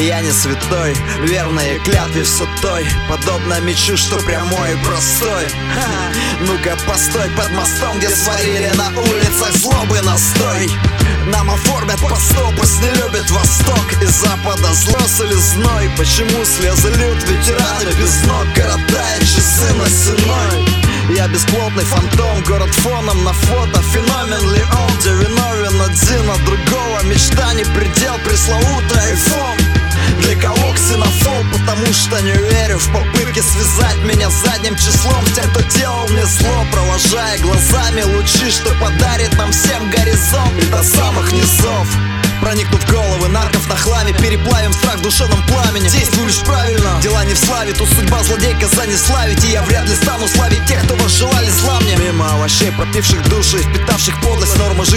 Я не святой, верной клятве все той, подобно мечу, что прямой и простой. Ну-ка постой под мостом, где сварили на улицах злобы настой. Нам оформят по стол, пусть не любит Восток. Из Запада злос или зной. Почему слезы льют ветераны без ног? Города и часы на стеной. Я бесплотный фантом, город фоном на фото. Феномен ли он, где виновен один от другого? Мечта не предел, пресловутый айфон. Для кого ксенофоб? Потому что не верю в попытки связать меня задним числом тем, кто делал мне зло, провожая глазами лучи, что подарит нам всем горизонт. И до самых низов проникнут в головы нарков на хламе, переплавим страх в душевном пламени. Действую лишь правильно, дела не в славе, тут судьба злодейка за не славить. И я вряд ли стану славить тех, кто возжелали зла мне. Мимо овощей, пропивших души, впитавших подлость, нормы жизни